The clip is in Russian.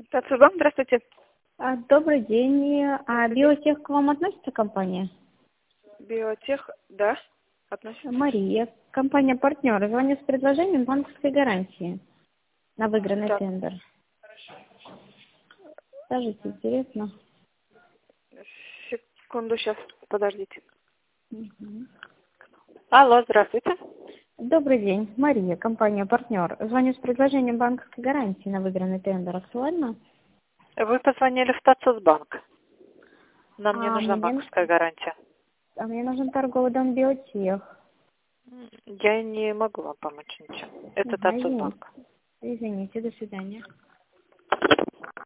Тацубан, здравствуйте. Добрый день. Биотех к вам относится компания? Биотех, да, относится. Мария, компания партнер. Звоню с предложением банковской гарантии на выигранный Так. тендер. Скажите, интересно. Секунду, сейчас, подождите. Мгм. Алло, здравствуйте. Добрый день. Мария, компания партнер. Звоню с предложением банковской гарантии на выигранный тендер. Актуально? Вы позвонили в Тацусбанк. Нам не нужна Мне, банковская гарантия. мне нужен торговый дом Биотех. Я не могу вам помочь ничем. Это Ага, извините. Тацусбанк. Извините, до свидания.